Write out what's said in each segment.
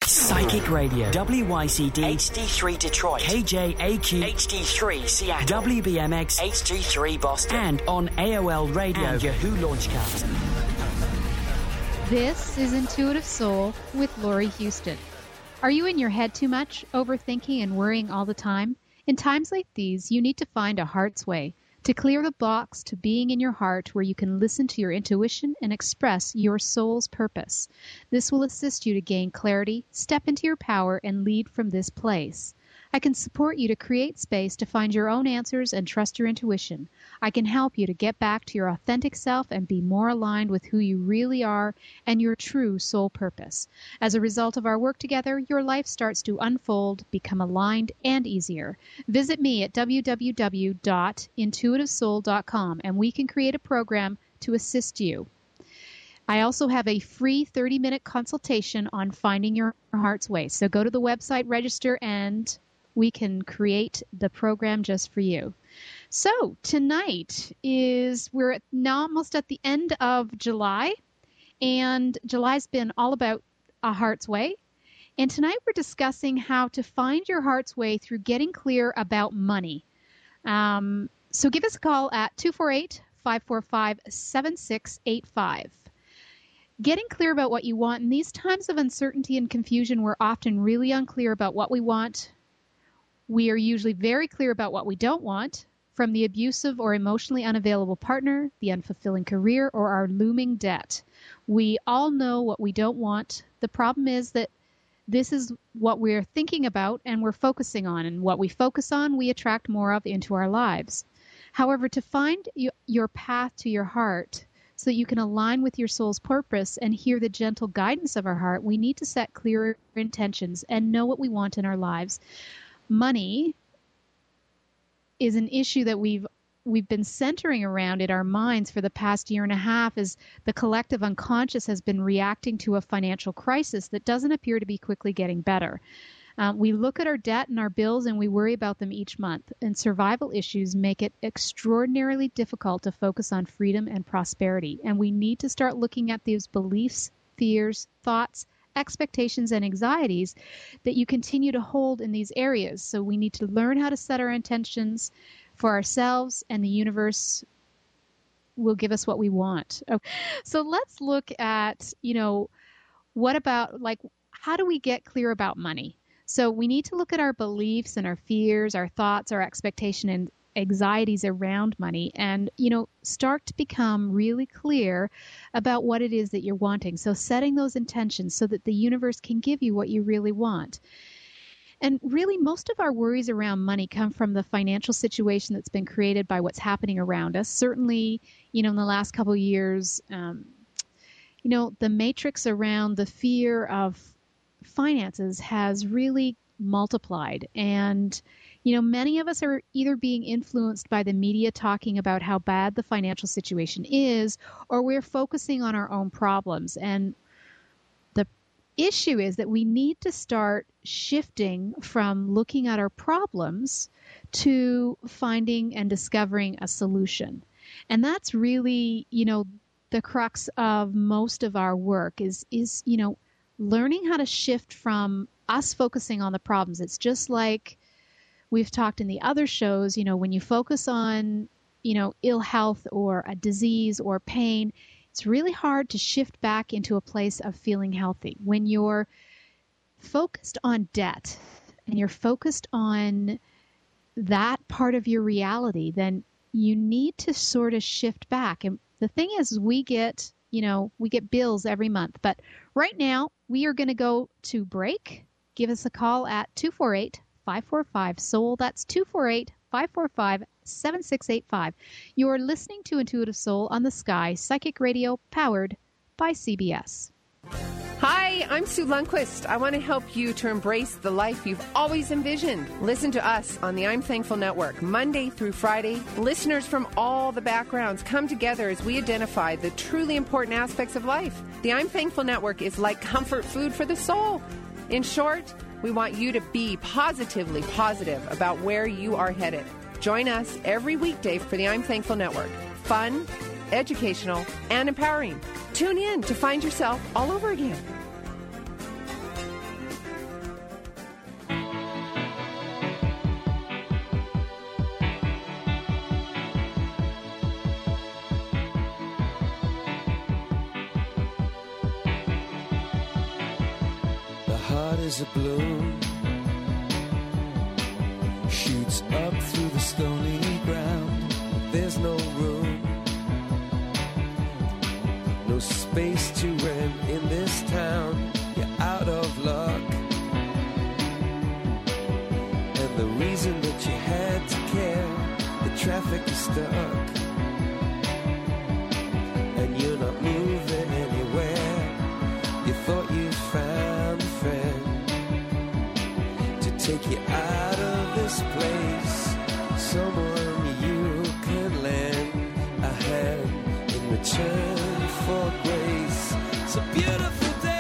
Psychic Radio, WYCD HD3 Detroit, KJAQ HD3 Seattle, WBMX HD3 Boston, and on AOL Radio and Yahoo Launchcast. This is Intuitive Soul with Laurie Houston. Are you in your head too much, overthinking and worrying all the time? In times like these, you need to find a heart's way to clear the blocks to being in your heart where you can listen to your intuition and express your soul's purpose. This will assist you to gain clarity, step into your power, and lead from this place. I can support you to create space to find your own answers and trust your intuition. I can help you to get back to your authentic self and be more aligned with who you really are and your true soul purpose. As a result of our work together, your life starts to unfold, become aligned, and easier. Visit me at www.intuitivesoul.com and we can create a program to assist you. I also have a free 30-minute consultation on finding your heart's way. So go to the website, register, and we can create the program just for you. So tonight we're now almost at the end of July, and July's been all about a heart's way. And tonight we're discussing how to find your heart's way through getting clear about money. So give us a call at 248-545-7685. Getting clear about what you want. In these times of uncertainty and confusion, we're often really unclear about what we want. We are usually very clear about what we don't want, from the abusive or emotionally unavailable partner, the unfulfilling career, or our looming debt. We all know what we don't want. The problem is that this is what we're thinking about and we're focusing on. And what we focus on, we attract more of into our lives. However, to find your path to your heart so that you can align with your soul's purpose and hear the gentle guidance of our heart, we need to set clearer intentions and know what we want in our lives. Money is an issue that we've been centering around in our minds for the past year and a half as the collective unconscious has been reacting to a financial crisis that doesn't appear to be quickly getting better. We look at our debt and our bills and we worry about them each month, and survival issues make it extraordinarily difficult to focus on freedom and prosperity. And we need to start looking at these beliefs, fears, thoughts, expectations, and anxieties that you continue to hold in these areas. So we need to learn how to set our intentions for ourselves, and the universe will give us what we want. Okay. So let's look at, what about, how do we get clear about money? So we need to look at our beliefs and our fears, our thoughts, our expectation and anxieties around money and, start to become really clear about what it is that you're wanting. So setting those intentions so that the universe can give you what you really want. And really, most of our worries around money come from the financial situation that's been created by what's happening around us. Certainly, in the last couple of years, the matrix around the fear of finances has really multiplied. And, many of us are either being influenced by the media talking about how bad the financial situation is, or we're focusing on our own problems. And the issue is that we need to start shifting from looking at our problems to finding and discovering a solution. And that's really, the crux of most of our work is learning how to shift from us focusing on the problems. It's just like we've talked in the other shows, when you focus on, ill health or a disease or pain, it's really hard to shift back into a place of feeling healthy. When you're focused on debt and you're focused on that part of your reality, then you need to sort of shift back. And the thing is, we get bills every month. But right now, we are going to go to break. Give us a call at 248-545-SOUL. That's 248-545-7685. You're listening to Intuitive Soul on the Sky, Psychic Radio, powered by CBS. Hi, I'm Sue Lundquist. I want to help you to embrace the life you've always envisioned. Listen to us on the I'm Thankful Network, Monday through Friday. Listeners from all the backgrounds come together as we identify the truly important aspects of life. The I'm Thankful Network is like comfort food for the soul. In short, we want you to be positively positive about where you are headed. Join us every weekday for the I'm Thankful Network. Fun, educational, and empowering. Tune in to find yourself all over again. heart is a balloon, shoots up through the stony ground. There's no room, no space to rent in this town. You're out of luck, and the reason that you had to care, the traffic is stuck, and you're not moving anywhere. You thought you found a friend to take you out of this place, someone you can lend a hand in return for grace. It's a beautiful day.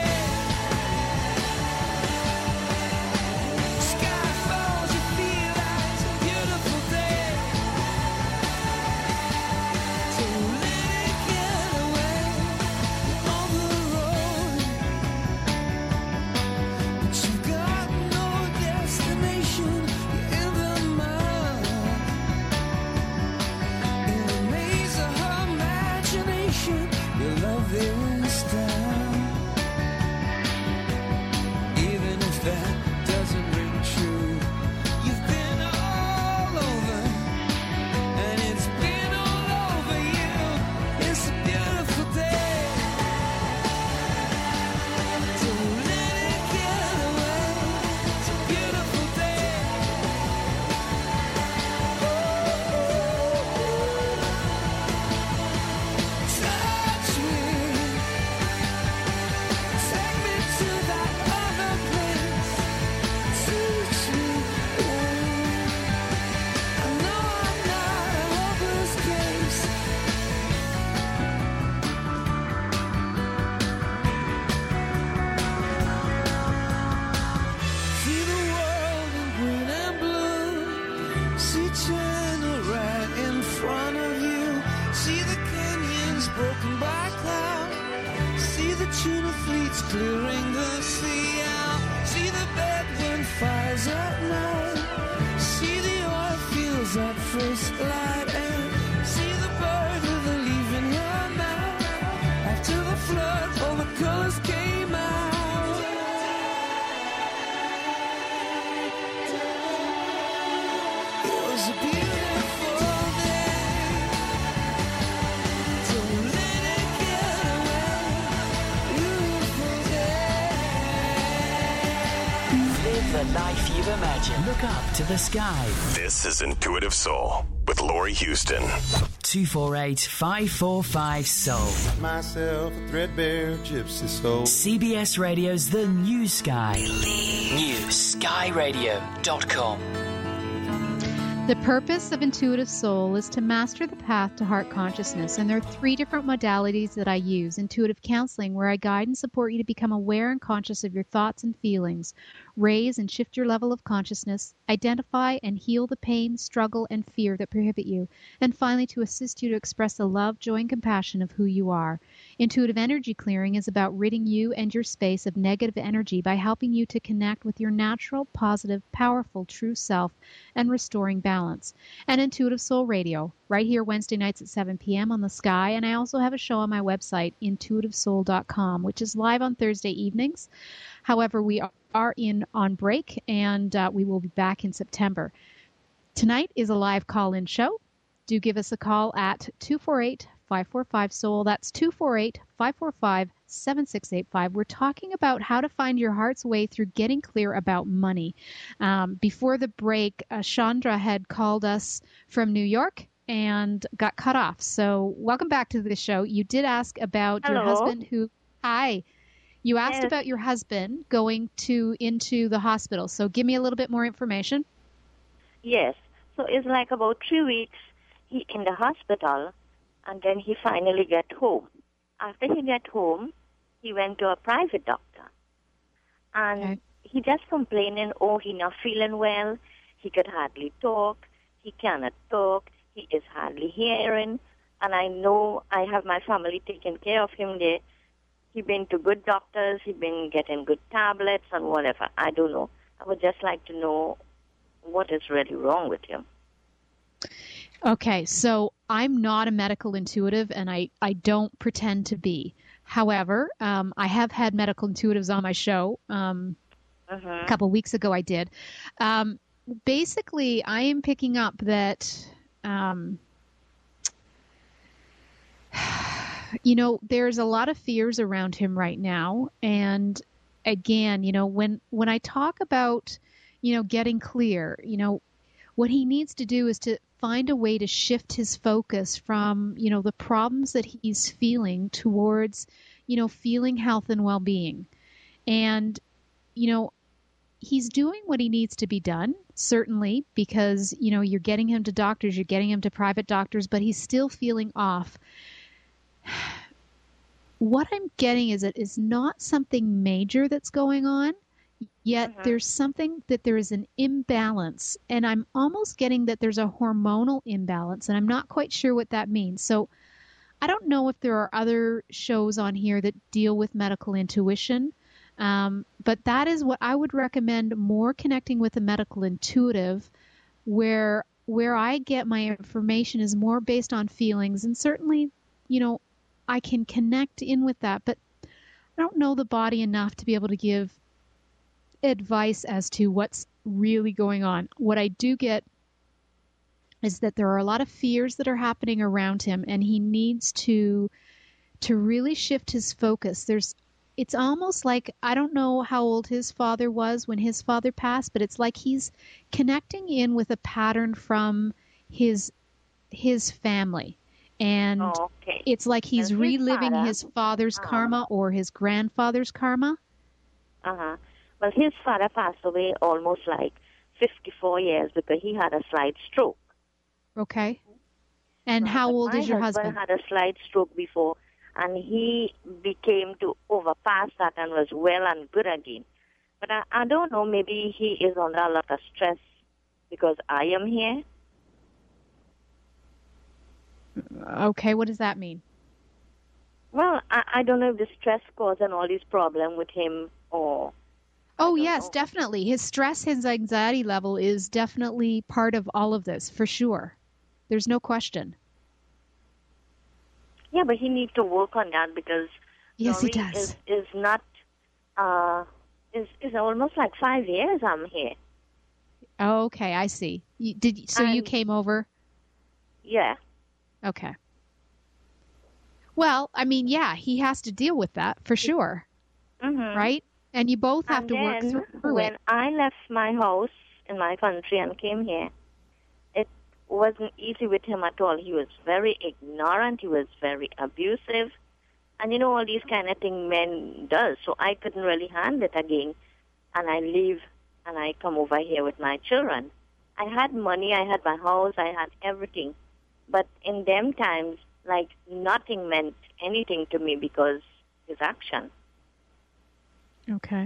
Sky falls, you feel like it's a beautiful day. So let it get away on the road, but you've got no destination. You're in the mud, in the maze of her imagination. Your love is down, even if that doesn't ring true. You've been all over, and it's been all over you. It's a beautiful day. So let it get away. It's a beautiful day. Touch me, take me to that other place. Teach me, I know I'm not a hopeless case. See the world in green and blue. See China right in front of you. See the canyons broken by cloud. See the tuna fleets clearing the sea out. See the bedroom fires at night. See the oil fields at first light. And see the bird with a leaf in her mouth. After the flood, all the colors came out. It was a beautiful day. So let it get away. Beautiful day. Live the life you imagine. Look up to the sky. This is Intuitive Soul with Lori Houston. 248-545-SOUL. Myself a threadbare gypsy soul. CBS Radio's The New Sky. NewSkyRadio.com. The purpose of Intuitive Soul is to master the path to heart consciousness, and there are 3 different modalities that I use. Intuitive counseling, where I guide and support you to become aware and conscious of your thoughts and feelings, raise and shift your level of consciousness, identify and heal the pain, struggle, and fear that prohibit you, and finally to assist you to express the love, joy, and compassion of who you are. Intuitive energy clearing is about ridding you and your space of negative energy by helping you to connect with your natural, positive, powerful, true self and restoring balance. And Intuitive Soul Radio, right here Wednesday nights at 7 p.m. on the Sky. And I also have a show on my website, intuitivesoul.com, which is live on Thursday evenings. However, we are on break, and we will be back in September. Tonight is a live call-in show. Do give us a call at 248-545-SOUL. That's 248-545-7685. We're talking about how to find your heart's way through getting clear about money. Before the break, Chandra had called us from New York and got cut off. So welcome back to the show. You did ask about your husband who... Hi. You asked about your husband going into the hospital. So give me a little bit more information. Yes. So it's like about 3 weeks he in the hospital, and then he finally got home. After he got home, he went to a private doctor. And he just complaining, he not feeling well. He could hardly talk. He cannot talk. He is hardly hearing. And I know I have my family taking care of him there. He been to good doctors. He been getting good tablets and whatever. I don't know. I would just like to know what is really wrong with him. Okay, so I'm not a medical intuitive, and I don't pretend to be. However, I have had medical intuitives on my show, A couple weeks ago I did. Basically, I am picking up that, there's a lot of fears around him right now. And again, when I talk about, getting clear, what he needs to do is to find a way to shift his focus from, the problems that he's feeling towards, feeling health and well-being. And, he's doing what he needs to be done, certainly, because, you're getting him to doctors, you're getting him to private doctors, but he's still feeling off. What I'm getting is it is not something major that's going on, yet there's something that there is an imbalance, and I'm almost getting that there's a hormonal imbalance, and I'm not quite sure what that means. So I don't know if there are other shows on here that deal with medical intuition, but that is what I would recommend, more connecting with a medical intuitive, where I get my information is more based on feelings, and certainly, I can connect in with that, but I don't know the body enough to be able to give advice as to what's really going on. What I do get is that there are a lot of fears that are happening around him, and he needs to really shift his focus. It's almost like, I don't know how old his father was when his father passed, but it's like he's connecting in with a pattern from his family. And it's like he's reliving his father's karma or his grandfather's karma. Well, his father passed away almost like 54 years because he had a slight stroke. Okay. And how old is your husband? My husband had a slight stroke before, and he became to overpass that and was well and good again. But I don't know, maybe he is under a lot of stress because I am here. Okay, what does that mean? Well, I don't know if the stress causing all these problems with him or... Oh, yes, definitely. His stress, his anxiety level is definitely part of all of this, for sure. There's no question. Yeah, but he needs to work on that because... Yes, he does. Is not... Is almost like 5 years I'm here. Oh, okay, I see. You came over? Yeah. Okay. Well, I mean, yeah, he has to deal with that for sure. Right? And you both have to work through it. When I left my house in my country and came here, it wasn't easy with him at all. He was very ignorant. He was very abusive. And all these kind of things men does. So I couldn't really handle it again. And I leave and I come over here with my children. I had money. I had my house. I had everything. But in them times, like, nothing meant anything to me because his action. Okay.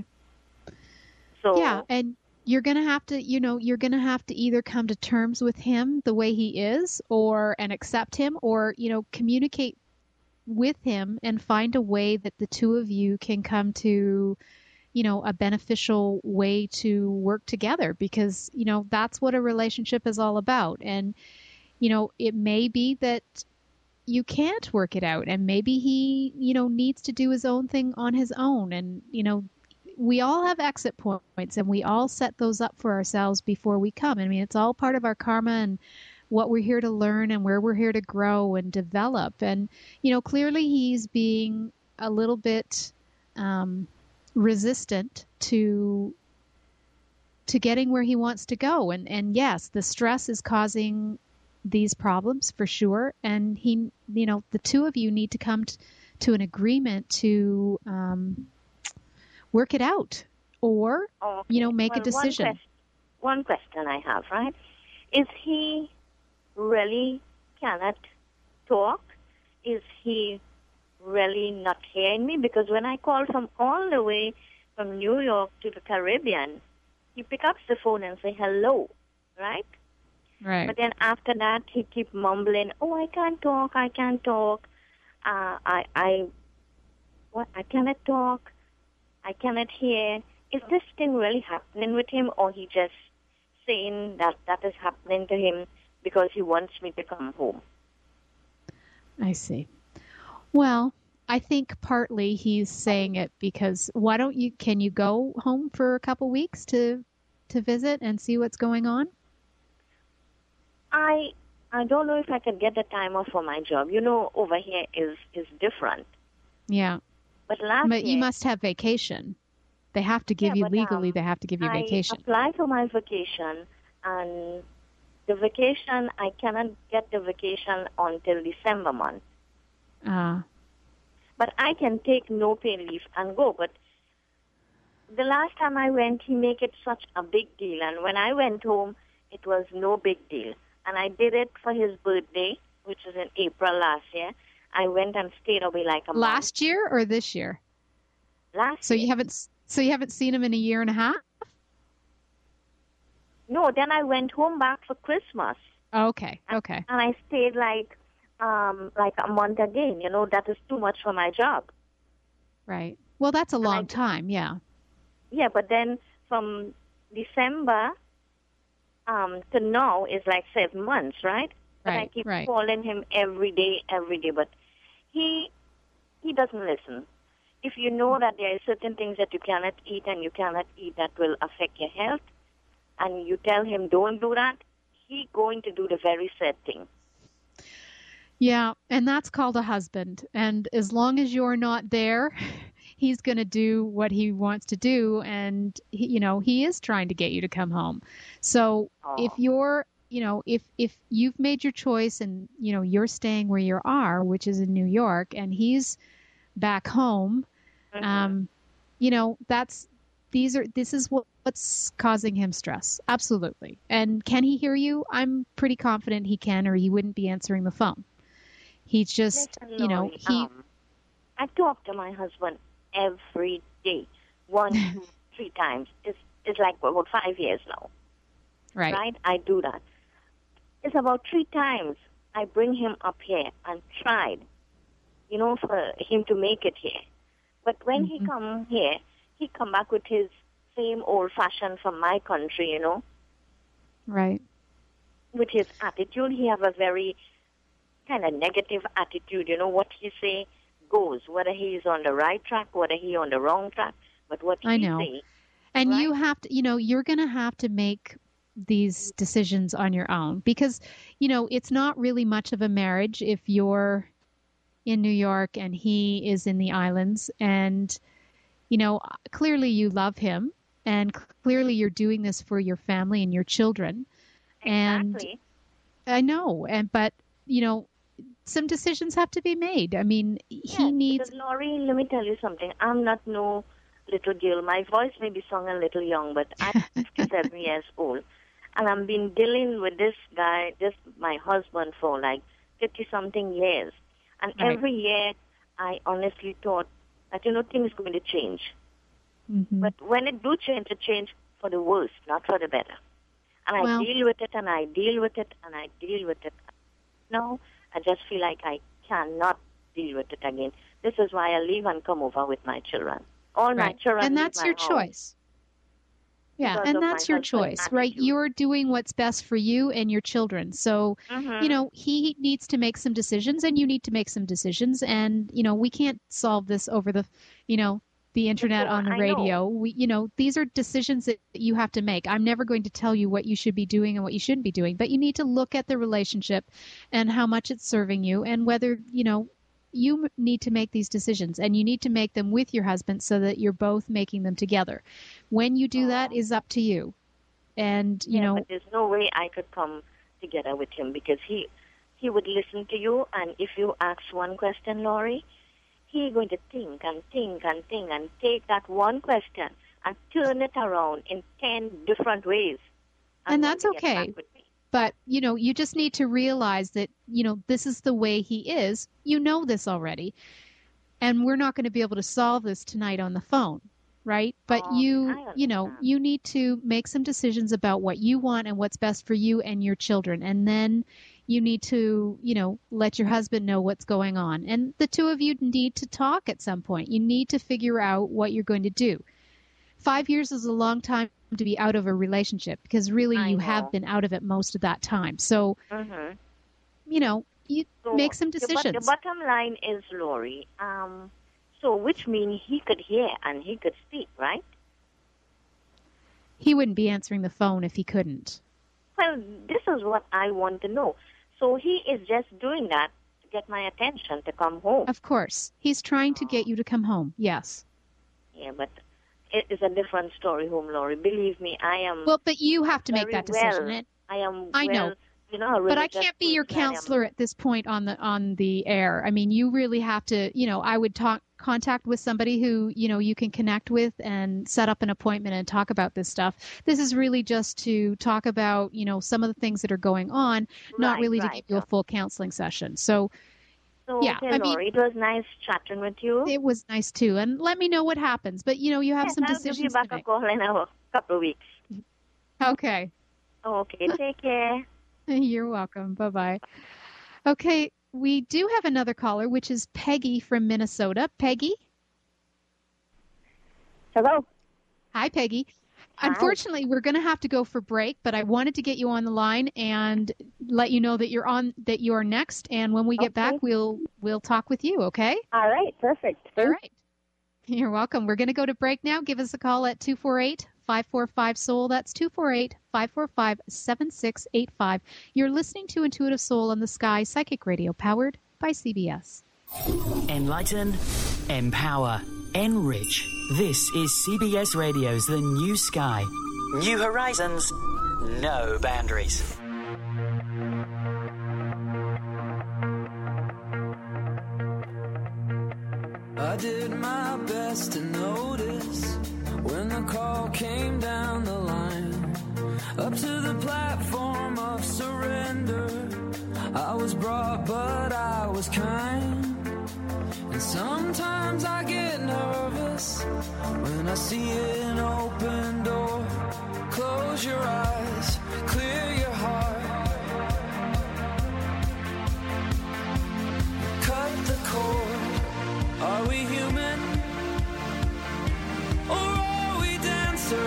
So yeah, and you're going to have to, you're going to have to either come to terms with him the way he is and accept him, or, communicate with him and find a way that the two of you can come to, a beneficial way to work together, because, that's what a relationship is all about. And, it may be that you can't work it out, and maybe he, needs to do his own thing on his own. And, we all have exit points, and we all set those up for ourselves before we come. I mean, it's all part of our karma and what we're here to learn and where we're here to grow and develop. And, clearly he's being a little bit resistant to getting where he wants to go. And yes, the stress is causing these problems for sure. And he, the two of you need to come to an agreement to work it out, or, make a decision. One question I have, right? Is he really cannot talk? Is he really not hearing me? Because when I call from all the way from New York to the Caribbean, he picks up the phone and say hello, right? Right. But then after that, he keep mumbling, "Oh, I can't talk. I can't talk. I cannot talk. I cannot hear." Is this thing really happening with him, or he just saying that is happening to him because he wants me to come home? I see. Well, I think partly he's saying it because can you go home for a couple weeks to visit and see what's going on? I don't know if I could get the time off for my job. You know, over here is different. Yeah. But you must have vacation. They have to give you legally. They have to give you vacation. I applied for my vacation, and the vacation I cannot get the vacation until December month. But I can take no pay leave and go. But the last time I went, he made it such a big deal, and when I went home, it was no big deal. And I did it for his birthday, which was in April last year. I went and stayed away like a month. Last year or this year? Last year. So you haven't seen him in a year and a half? No, then I went home back for Christmas. Okay. And I stayed like a month again. You know, that is too much for my job. Right. Well, that's a long time, yeah. Yeah, but then from December to now is like 7 months, right? But I keep calling him every day, but he doesn't listen. If you know that there are certain things that you cannot eat and you cannot eat that will affect your health, and you tell him don't do that, he's going to do the very sad thing. Yeah, and that's called a husband. And as long as you're not there, he's going to do what he wants to do, and he is trying to get you to come home. So if you're, if you've made your choice and you're staying where you are, which is in New York, and he's back home, this is what's causing him stress. Absolutely. And can he hear you? I'm pretty confident he can, or he wouldn't be answering the phone. He's just, I talk to my husband every day, 1, 2, 3 times. It's like about 5 years now. Right? I do that. It's about 3 times I bring him up here and tried, for him to make it here. But when he come here, he come back with his same old fashion from my country, Right. With his attitude, he have a very kind of negative attitude. What he say goes, whether he's on the right track, whether he's on the wrong track. But what he say, and you have to, you're going to have to make these decisions on your own because, it's not really much of a marriage if you're in New York and he is in the islands, and clearly you love him, and clearly you're doing this for your family and your children. Exactly. And I know, but some decisions have to be made. I mean, he needs. Laurie, let me tell you something. I'm not no little girl. My voice may be sung a little young, but I'm 57 years old, and I've been dealing with this guy, my husband, for like 50-something years. And every year, I honestly thought that things are going to change. Mm-hmm. But when it do change, it change for the worse, not for the better. And I deal with it, and I deal with it, and I deal with it. Now, I just feel like I cannot deal with it again. This is why I leave and come over with my children. All my children. And that's your choice. Yeah, and that's your choice, attitude. Right? You're doing what's best for you and your children. So, he needs to make some decisions, and you need to make some decisions. And, we can't solve this over the internet, on the radio. These are decisions that you have to make. I'm never going to tell you what you should be doing and what you shouldn't be doing, but you need to look at the relationship and how much it's serving you, and whether, you need to make these decisions, and you need to make them with your husband so that you're both making them together. When you do that is up to you. And, but there's no way I could come together with him, because he would listen to you, and if you ask one question, Laurie, he's going to think and think and think and take that one question and turn it around in 10 different ways. And that's okay. But, you just need to realize that, this is the way he is. You know this already. And we're not going to be able to solve this tonight on the phone, right? But you need to make some decisions about what you want and what's best for you and your children. And then you need to, let your husband know what's going on. And the two of you need to talk at some point. You need to figure out what you're going to do. 5 years is a long time to be out of a relationship, because really you have been out of it most of that time. So, you make some decisions. The bottom line is, Lori, so which means he could hear and he could speak, right? He wouldn't be answering the phone if he couldn't. Well, this is what I want to know. So he is just doing that to get my attention to come home. Of course. He's trying to get you to come home, yes. Yeah, but it is a different story, home, Lori. Believe me, I am... Well, but you have to make that decision. I know. You know, but I can't be your counselor at this point on the air. I mean, you really have to, I would contact with somebody who, you can connect with and set up an appointment and talk about this stuff. This is really just to talk about, some of the things that are going on, not really to give you a full counseling session. So yeah, okay, Lori, it was nice chatting with you. It was nice too. And let me know what happens. But, you have some decisions I'll give you back to make. a call in a couple of weeks. Okay. Okay, take care. You're welcome. Bye-bye. Okay, we do have another caller, which is Peggy from Minnesota. Peggy? Hello. Hi, Peggy. Hi. Unfortunately, we're going to have to go for break, but I wanted to get you on the line and let you know that you are next, and when we get back, we'll talk with you, okay? All right, perfect. All right. You're welcome. We're going to go to break now. Give us a call at 248-545-SOUL. That's 248-545-7685. You're listening to Intuitive Soul on the Sky Psychic Radio, powered by CBS. Enlighten, empower, enrich. This is CBS Radio's The New Sky. New horizons, no boundaries. I did my best to notice when the call came down the line, up to the platform of surrender. I was brought, but I was kind. And sometimes I get nervous when I see an open door. Close your eyes, clear your heart, cut the cord. Are we human, or are we dancer?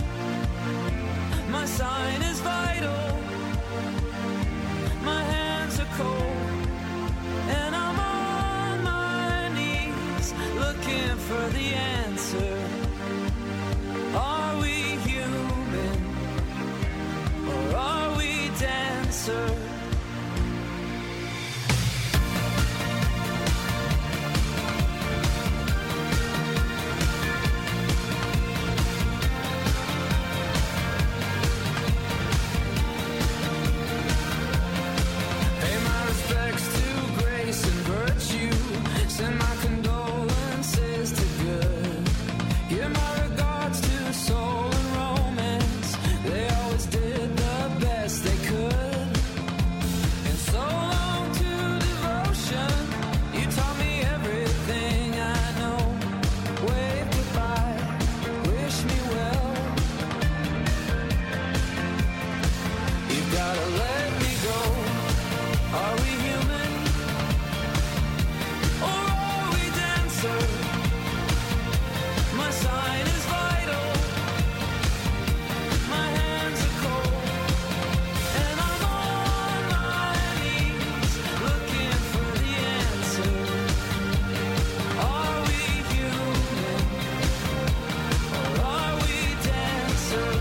My sign is vital, my hands are cold, and I'm on my knees looking for the answer. Are we human, or are we dancer? Send my condolences to good. Give my regards to soul and romance. They always did the best they could. And so long to devotion. You taught me everything I know. Wave goodbye, wish me well. You gotta let me go. Are we human? My sign is vital, my hands are cold, and I'm on my knees looking for the answer. Are we human, or are we dancer?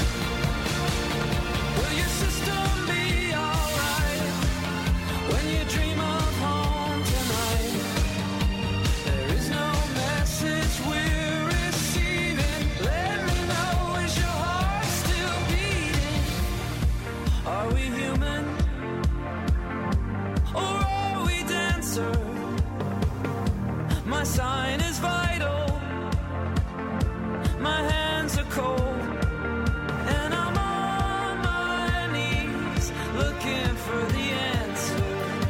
Will your system be alright when you dream of home tonight? There is no message we're receiving. Let me know, is your heart still beating? Are we human, or are we dancer? My sign is vital, my hands are cold, and I'm on my knees looking for the answer.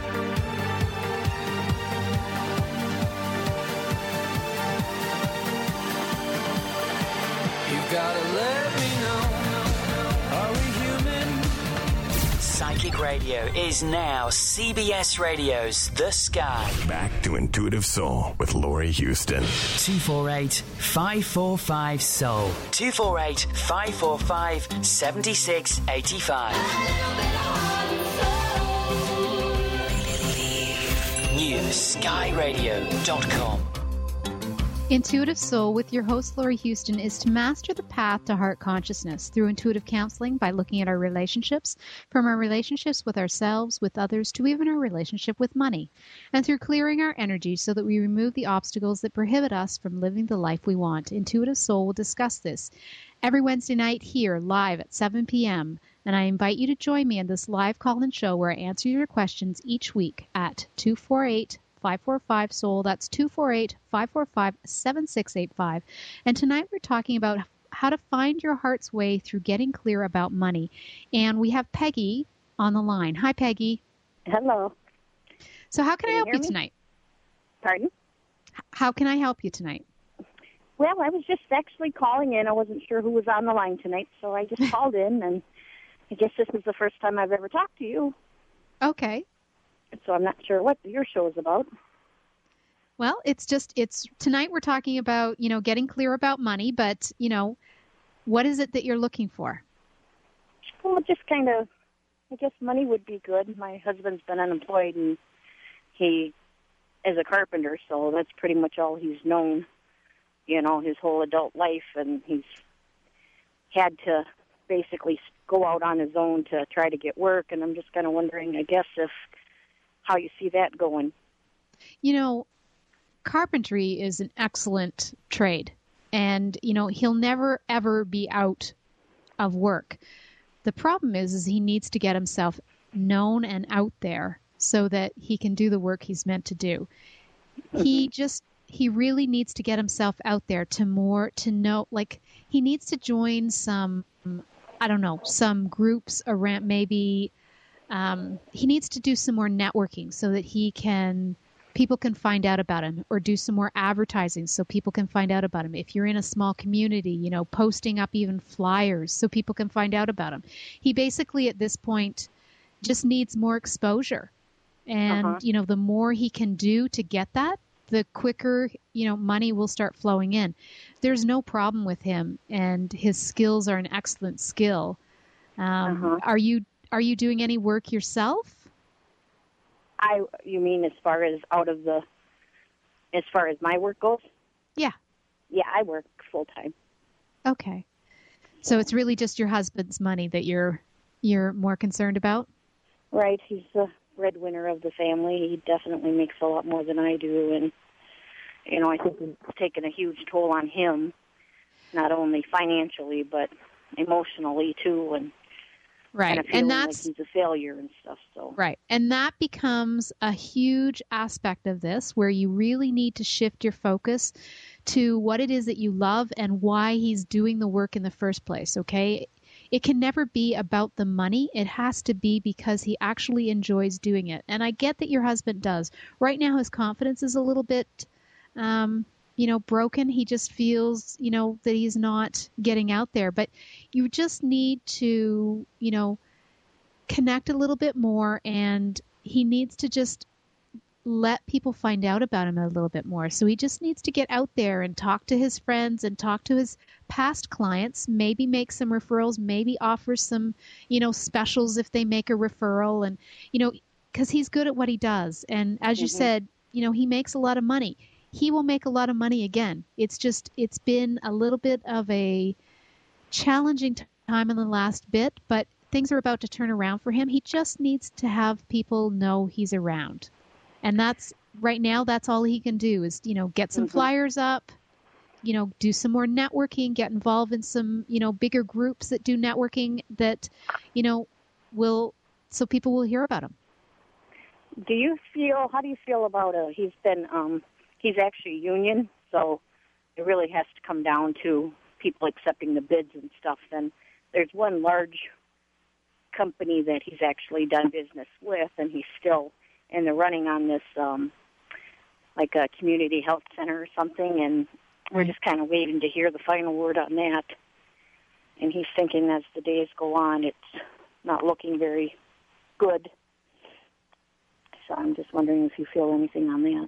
You've gotta let me know. Are we human? Psychic Radio is now CBS Radio's The Sky. Back to Intuitive Soul with Lori Houston. 248-545-SOUL. 248-545-7685. newskyradio.com. Intuitive Soul with your host, Laurie Houston, is to master the path to heart consciousness through intuitive counseling by looking at our relationships, from our relationships with ourselves, with others, to even our relationship with money, and through clearing our energy so that we remove the obstacles that prohibit us from living the life we want. Intuitive Soul will discuss this every Wednesday night here, live at 7 p.m., and I invite you to join me in this live call-in show where I answer your questions each week at 248-545-SOUL. That's 248-545-7685. And tonight we're talking about how to find your heart's way through getting clear about money. And we have Peggy on the line. Hi, Peggy. Hello. So how can I help you me? tonight? Pardon? How can I help you tonight? Well, I was just actually calling in. I wasn't sure who was on the line tonight, so I just called in, and I guess this is the first time I've ever talked to you. Okay. So I'm not sure what your show is about. Well, it's tonight we're talking about, getting clear about money, but, what is it that you're looking for? Well, just kind of, I guess money would be good. My husband's been unemployed, and he is a carpenter, so that's pretty much all he's known, his whole adult life, and he's had to basically go out on his own to try to get work, and I'm just kind of wondering, I guess, how you see that going. Carpentry is an excellent trade, and, he'll never, ever be out of work. The problem is he needs to get himself known and out there so that he can do the work he's meant to do. Mm-hmm. He really needs to get himself out there to know, he needs to join some groups around, maybe he needs to do some more networking so that people can find out about him, or do some more advertising so people can find out about him. If you're in a small community, posting up even flyers so people can find out about him. He basically at this point just needs more exposure. And, the more he can do to get that, the quicker, money will start flowing in. There's no problem with him, and his skills are an excellent skill. Are you doing any work yourself? You mean as far as my work goes? Yeah. Yeah, I work full time. Okay. So it's really just your husband's money that you're more concerned about? Right. He's the breadwinner of the family. He definitely makes a lot more than I do, and I think it's taken a huge toll on him, not only financially but emotionally too, and right, kind of feeling and that's like he's a failure and stuff. So right, and that becomes a huge aspect of this, where you really need to shift your focus to what it is that you love and why he's doing the work in the first place. Okay, it can never be about the money. It has to be because he actually enjoys doing it. And I get that your husband does. Right now, his confidence is a little bit, broken. He just feels, that he's not getting out there. But you just need to, connect a little bit more, and he needs to just let people find out about him a little bit more. So he just needs to get out there and talk to his friends and talk to his past clients, maybe make some referrals, maybe offer some, specials if they make a referral, and, because he's good at what he does. And as you said, he makes a lot of money. He will make a lot of money again. It's been a little bit of a challenging time in the last bit, but things are about to turn around for him. He just needs to have people know he's around. And right now, that's all he can do is, get some flyers up, do some more networking, get involved in some, bigger groups that do networking that, so people will hear about him. how do you feel about he's actually union, so it really has to come down to people accepting the bids and stuff. And there's one large company that he's actually done business with, and he's still in the running on this, like a community health center or something, and we're just kind of waiting to hear the final word on that. And he's thinking as the days go on, it's not looking very good. So I'm just wondering if you feel anything on that.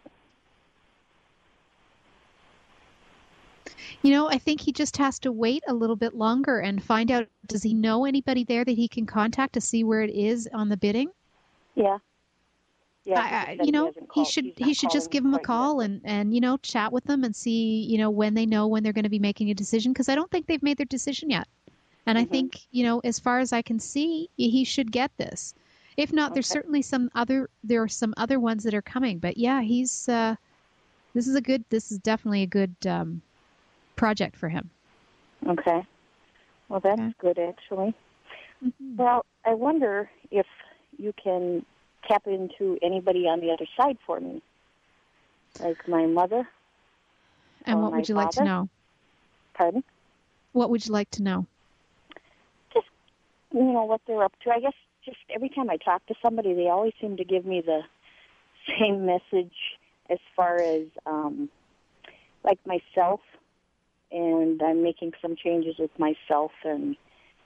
I think he just has to wait a little bit longer and find out, does he know anybody there that he can contact to see where it is on the bidding? Yeah. Yeah, he should just give them a call and chat with them and see when they know when they're going to be making a decision, because I don't think they've made their decision yet. And I think as far as I can see, he should get this. If not, there's certainly there are some other ones that are coming. But yeah, this is definitely a good project for him. Okay. Well, that's good, actually. Mm-hmm. Well, I wonder if you can tap into anybody on the other side for me, like my mother. And what would you like to know? Pardon? What would you like to know? Just, what they're up to. I guess just every time I talk to somebody, they always seem to give me the same message as far as, like myself, and I'm making some changes with myself, and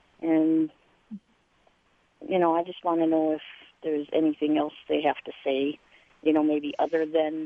I just want to know if there's anything else they have to say, maybe other than,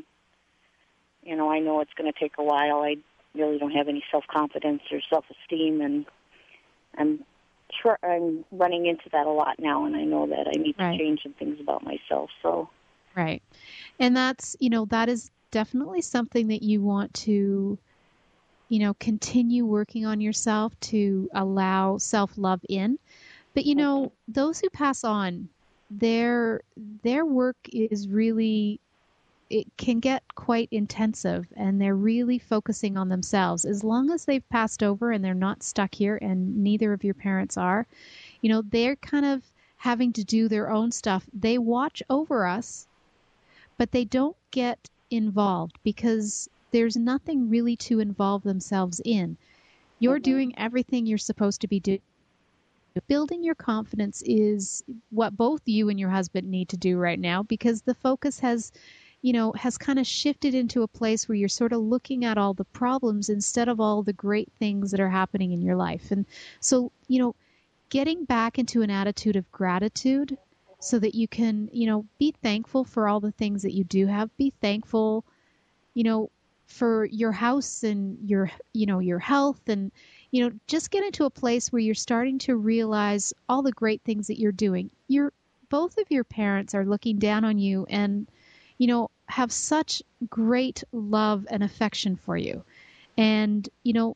I know it's going to take a while. I really don't have any self-confidence or self-esteem, and I'm running into that a lot now, and I know that I need to change some things about myself. So, right, and that's that is definitely something that you want to, continue working on yourself to allow self-love in. But those who pass on, their work is really, it can get quite intensive, and they're really focusing on themselves. As long as they've passed over and they're not stuck here, and neither of your parents are, they're kind of having to do their own stuff. They watch over us, but they don't get involved because there's nothing really to involve themselves in. You're doing everything you're supposed to be doing. Building your confidence is what both you and your husband need to do right now, because the focus has kind of shifted into a place where you're sort of looking at all the problems instead of all the great things that are happening in your life. And so, getting back into an attitude of gratitude so that you can, be thankful for all the things that you do have. Be thankful, for your house and your health, and just get into a place where you're starting to realize all the great things that you're doing. Both of your parents are looking down on you and, have such great love and affection for you. And,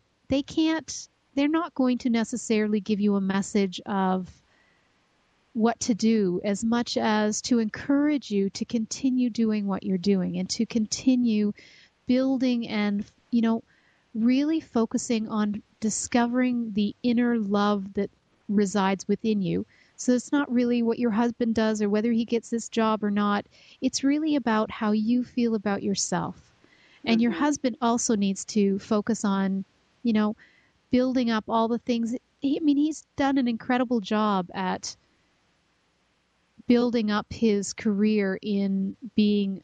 they're not going to necessarily give you a message of what to do as much as to encourage you to continue doing what you're doing and to continue building and, really focusing on discovering the inner love that resides within you. So it's not really what your husband does or whether he gets this job or not. It's really about how you feel about yourself. And your husband also needs to focus on, building up all the things. He's done an incredible job at building up his career in being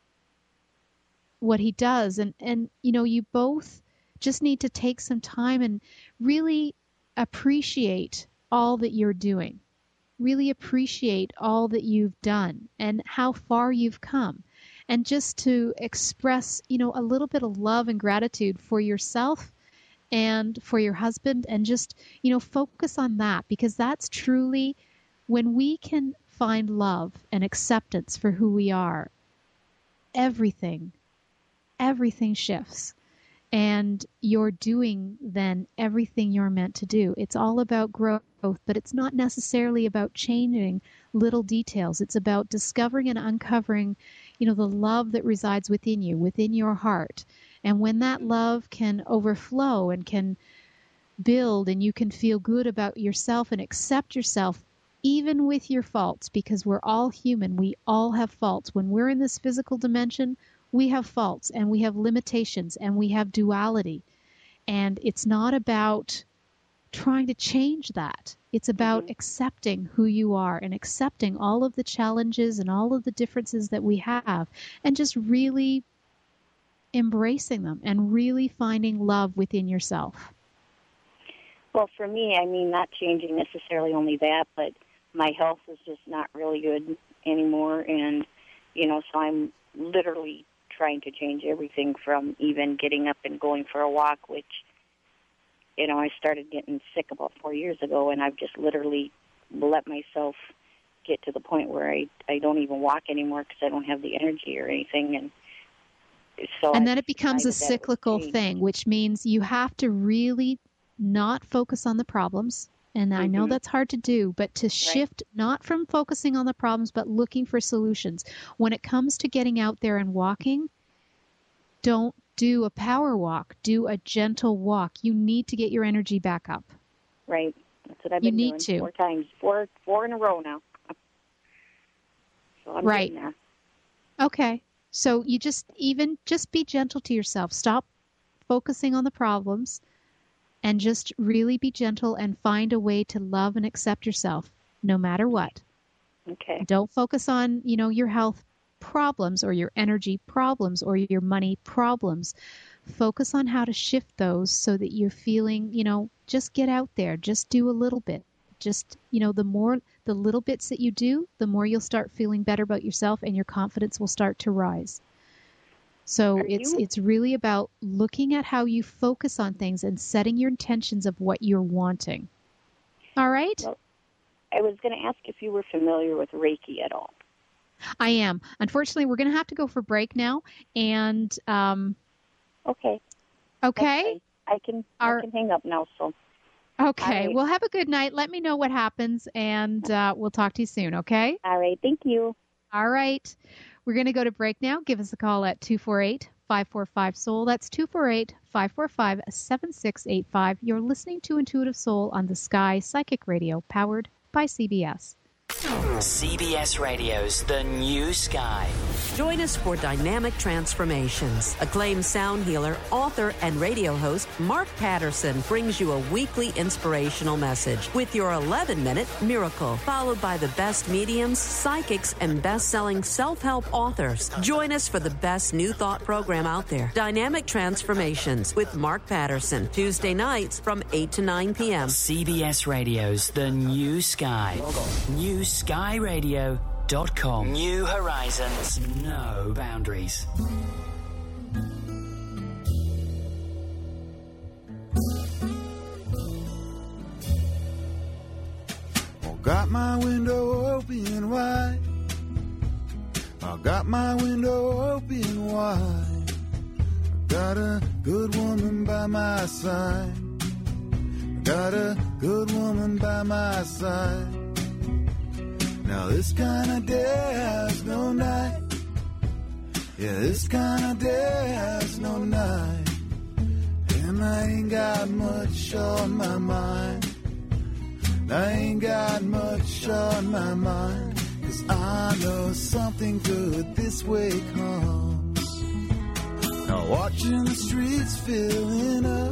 what he does. And you both just need to take some time and really appreciate all that you're doing. Really appreciate all that you've done and how far you've come. And just to express, a little bit of love and gratitude for yourself and for your husband, and just, focus on that, because that's truly when we can find love and acceptance for who we are, everything shifts. And you're doing then everything you're meant to do. It's all about growth, but it's not necessarily about changing little details. It's about discovering and uncovering, the love that resides within you, within your heart. And when that love can overflow and can build, and you can feel good about yourself and accept yourself, even with your faults, because we're all human. We all have faults. When we're in this physical dimension, we have faults and we have limitations and we have duality. And it's not about trying to change that. It's about accepting who you are and accepting all of the challenges and all of the differences that we have, and just really embracing them and really finding love within yourself. Well, for me, not changing necessarily only that, but my health is just not really good anymore. And, so I'm literally trying to change everything, from even getting up and going for a walk, which, I started getting sick about 4 years ago, and I've just literally let myself get to the point where I don't even walk anymore because I don't have the energy or anything. And then it becomes a cyclical thing, which means you have to really not focus on the problems. And I know that's hard to do, but to shift not from focusing on the problems, but looking for solutions. When it comes to getting out there and walking, don't do a power walk. Do a gentle walk. You need to get your energy back up. Right. That's what I've been doing 4 times, four in a row now. So I'm getting there. Okay. So you just be gentle to yourself. Stop focusing on the problems and just really be gentle and find a way to love and accept yourself no matter what. Okay. Don't focus on, your health problems or your energy problems or your money problems. Focus on how to shift those so that you're feeling, just get out there, just do a little bit. Just, the little bits that you do, the more you'll start feeling better about yourself and your confidence will start to rise. So it's really about looking at how you focus on things and setting your intentions of what you're wanting. All right? Well, I was going to ask if you were familiar with Reiki at all. I am. Unfortunately, we're going to have to go for break now. And okay. Okay. I can hang up now. So. Okay. Right. Well, have a good night. Let me know what happens, and we'll talk to you soon. Okay. All right. Thank you. All right. We're going to go to break now. Give us a call at 248-545-SOUL. That's 248-545-7685. You're listening to Intuitive Soul on the Sky Psychic Radio, powered by CBS. CBS Radio's The New Sky. Join us for Dynamic Transformations. Acclaimed sound healer, author, and radio host Mark Patterson brings you a weekly inspirational message with your 11-minute miracle, followed by the best mediums, psychics, and best-selling self-help authors. Join us for the best new thought program out there, Dynamic Transformations with Mark Patterson, Tuesday nights from 8 to 9 p.m. CBS Radio's The New Sky. NewSkyRadio.com. New horizons, no boundaries. Got my window open wide. I got my window open wide. Got a good woman by my side. Got a good woman by my side. Now this kind of day has no night. Yeah, this kind of day has no night. And I ain't got much on my mind. I ain't got much on my mind. 'Cause I know something good this way comes. Now watching the streets filling up.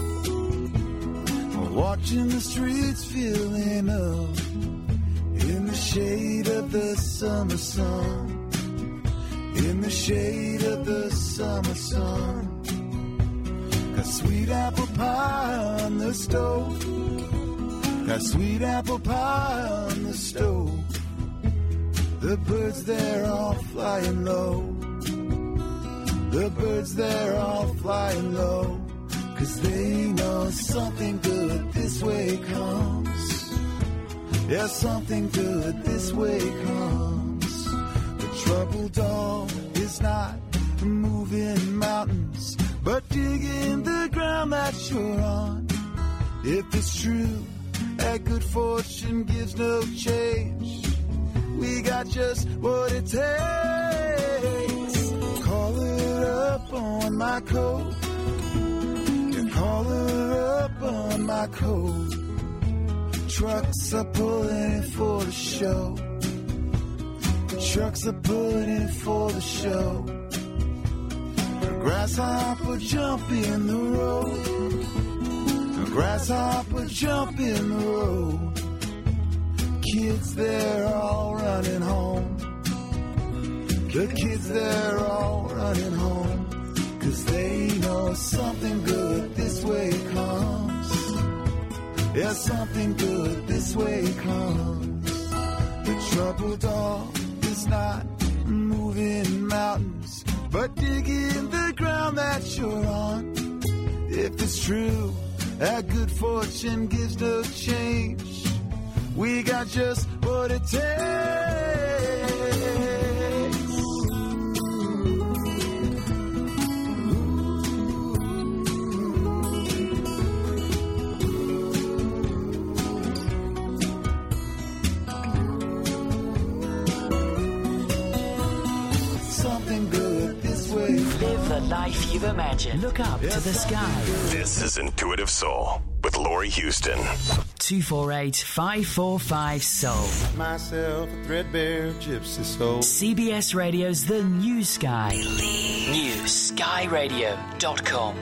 Watching the streets filling up. In the shade of the summer sun. In the shade of the summer sun. Got sweet apple pie on the stove. Got sweet apple pie on the stove. The birds there all flying low. The birds there all flying low. 'Cause they know something good this way comes. Yeah, something good this way comes. The troubled dog is not moving mountains, but digging the ground that you're on. If it's true that good fortune gives no change, we got just what it takes. Call it up on my coat. Yeah, call it up on my coat. Trucks are pulling in for the show. Trucks are pulling in for the show. A grasshopper jump in the road. A grasshopper jump in the road. Kids there all running home. The kids there all running home. 'Cause they know something good this way comes. Yeah, something good this way comes. The troubled dog is not moving mountains, but digging the ground that you're on. If it's true that good fortune gives no change, we got just what it takes. life you've imagined. Look up to the sky. This is Intuitive Soul with Laurie Houston. 248-545-SOUL. Myself a threadbare gypsy soul. CBS Radio's The New Sky. NewSkyRadio.com.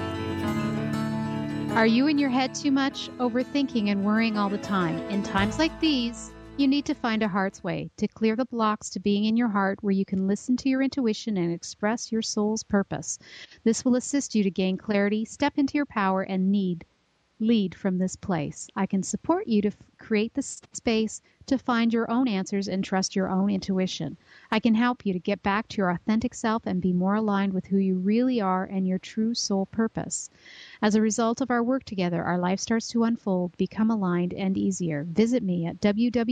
Are you in your head too much, overthinking and worrying all the time? In times like these, you need to find a heart's way to clear the blocks to being in your heart where you can listen to your intuition and express your soul's purpose. This will assist you to gain clarity, step into your power, and lead from this place. I can support you to create the space to find your own answers and trust your own intuition. I can help you to get back to your authentic self and be more aligned with who you really are and your true soul purpose. As a result of our work together, our life starts to unfold, become aligned, and easier. Visit me at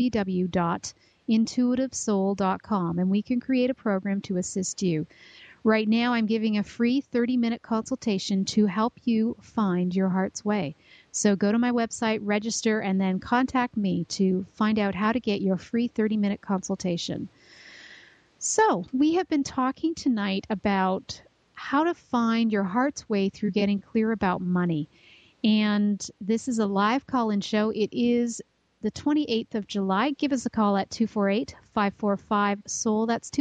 www.intuitivesoul.com and we can create a program to assist you. Right now, I'm giving a free 30-minute consultation to help you find your heart's way. So go to my website, register, and then contact me to find out how to get your free 30-minute consultation. So we have been talking tonight about how to find your heart's way through getting clear about money. And this is a live call-in show. It is the 28th of July. Give us a call at 248-545-SOUL. That's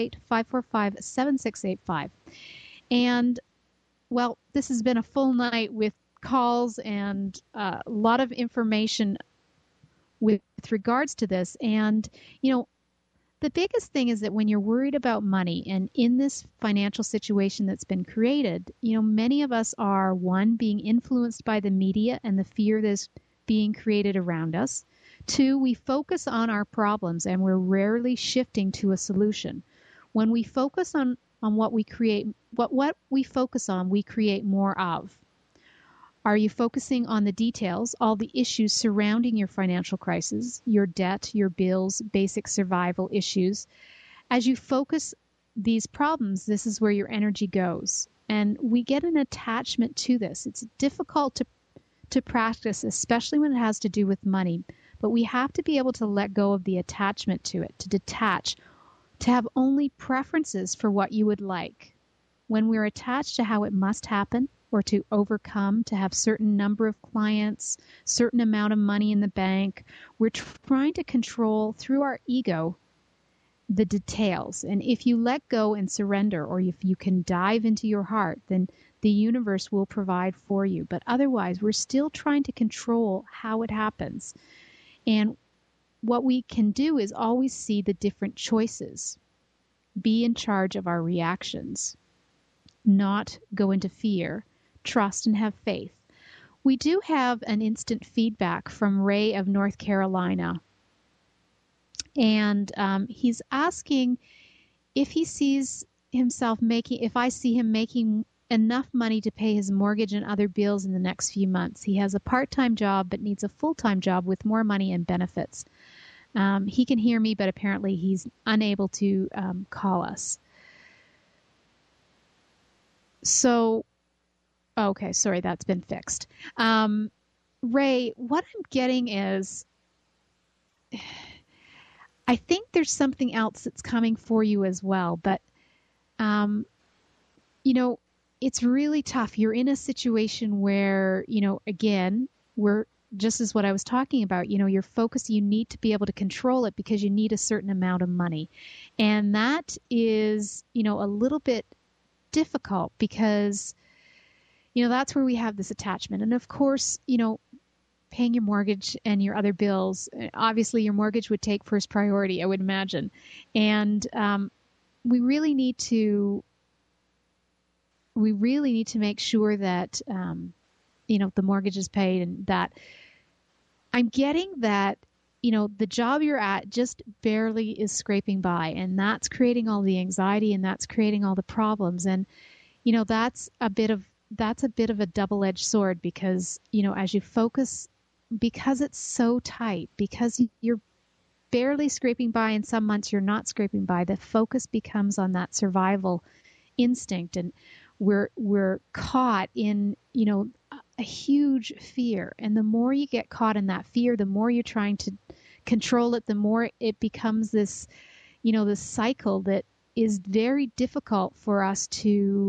248-545-7685. And, well, this has been a full night with calls and a lot of information with regards to this. And, you know, the biggest thing is that when you're worried about money and in this financial situation that's been created, you know, many of us are, one, being influenced by the media and the fear that's being created around us. Two, we focus on our problems and we're rarely shifting to a solution. When we focus on what we create, what we focus on, we create more of. Are you focusing on the details, all the issues surrounding your financial crisis, your debt, your bills, basic survival issues? As you focus these problems, this is where your energy goes. And we get an attachment to this. It's difficult to practice, especially when it has to do with money. But we have to be able to let go of the attachment to it, to detach, to have only preferences for what you would like. When we're attached to how it must happen or to overcome, to have certain number of clients, certain amount of money in the bank, we're trying to control through our ego the details. And if you let go and surrender, or if you can dive into your heart, then the universe will provide for you. But otherwise, we're still trying to control how it happens. And what we can do is always see the different choices. Be in charge of our reactions. Not go into fear. Trust and have faith. We do have an instant feedback from Ray of North Carolina. And he's asking if he sees himself if I see him making enough money to pay his mortgage and other bills in the next few months. He has a part-time job but needs a full-time job with more money and benefits. He can hear me, but apparently he's unable to call us. So, okay, sorry, that's been fixed. Ray, what I'm getting is, I think there's something else that's coming for you as well, but, you know, it's really tough. You're in a situation where, you know, again, we're just as what I was talking about, you know, your focus, you need to be able to control it because you need a certain amount of money. And that is, you know, a little bit difficult because, you know, that's where we have this attachment. And of course, you know, paying your mortgage and your other bills, obviously your mortgage would take first priority, I would imagine. And we really need to make sure that, you know, the mortgage is paid, and that I'm getting that, you know, the job you're at just barely is scraping by, and that's creating all the anxiety and that's creating all the problems. And, you know, that's a bit of a double-edged sword because, you know, as you focus, because it's so tight, because you're barely scraping by and some months you're not scraping by, the focus becomes on that survival instinct. And we're caught in, you know, a huge fear. And the more you get caught in that fear, the more you're trying to control it, the more it becomes this, you know, this cycle that is very difficult for us to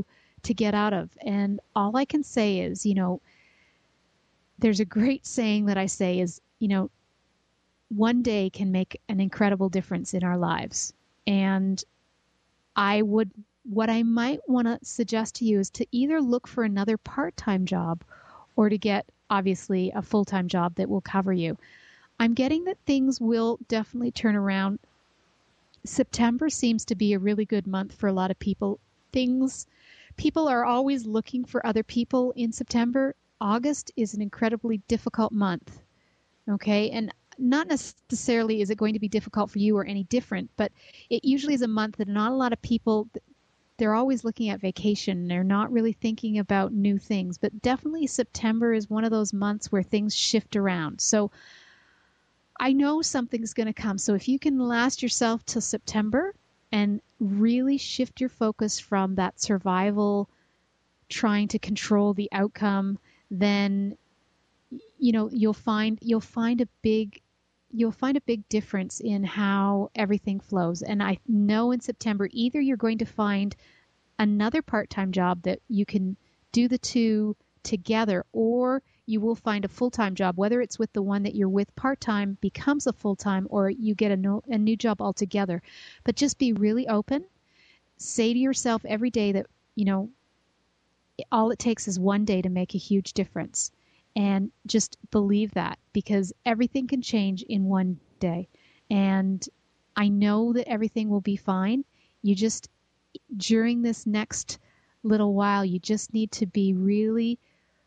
to get out of. And all I can say is, there's a great saying that I say is, one day can make an incredible difference in our lives. And what I might want to suggest to you is to either look for another part-time job or to get, obviously, a full-time job that will cover you. I'm getting that things will definitely turn around. September seems to be a really good month for a lot of people. People are always looking for other people in September. August is an incredibly difficult month. Okay? And not necessarily is it going to be difficult for you or any different, but it usually is a month that not a lot of people, they're always looking at vacation. They're not really thinking about new things. But definitely September is one of those months where things shift around. So I know something's going to come. So if you can last yourself till September and really shift your focus from that survival, trying to control the outcome, then you'll find a big difference in how everything flows. And I know in September, either you're going to find another part-time job that you can do the two together, or you will find a full-time job, whether it's with the one that you're with part-time becomes a full-time, or you get a new job altogether. But just be really open. Say to yourself every day that, all it takes is one day to make a huge difference. And just believe that, because everything can change in one day. And I know that everything will be fine. During this next little while, you just need to be really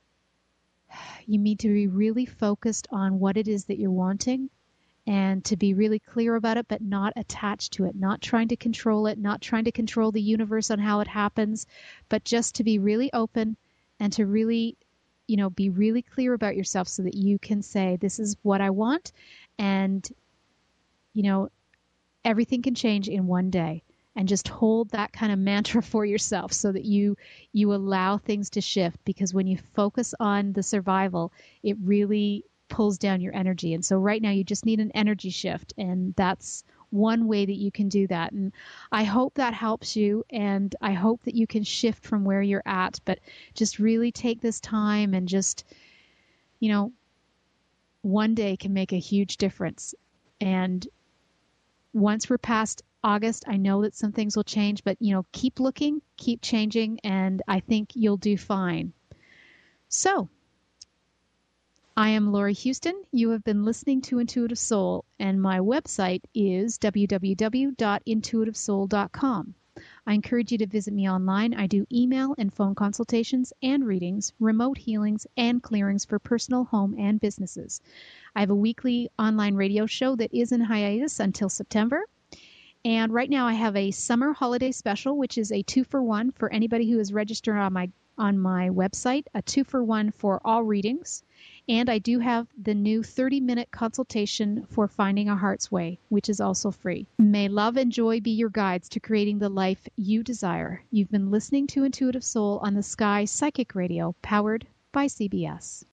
focused on what it is that you're wanting, and to be really clear about it, but not attached to it, not trying to control it, not trying to control the universe on how it happens, but just to be really open and to really be really clear about yourself so that you can say, this is what I want. And, everything can change in one day. And just hold that kind of mantra for yourself so that you allow things to shift. Because when you focus on the survival, it really pulls down your energy. And so right now you just need an energy shift. And that's one way that you can do that. And I hope that helps you, and I hope that you can shift from where you're at, but just really take this time and just, one day can make a huge difference. And once we're past August, I know that some things will change, but, keep looking, keep changing, and I think you'll do fine. So, I am Laurie Houston. You have been listening to Intuitive Soul, and my website is www.intuitivesoul.com. I encourage you to visit me online. I do email and phone consultations and readings, remote healings, and clearings for personal, home, and businesses. I have a weekly online radio show that is in hiatus until September. And right now I have a summer holiday special, which is a 2-for-1 for anybody who is registered on my website, a 2-for-1 for all readings. And I do have the new 30-minute consultation for Finding a Heart's Way, which is also free. May love and joy be your guides to creating the life you desire. You've been listening to Intuitive Soul on the Sky Psychic Radio, powered by CBS.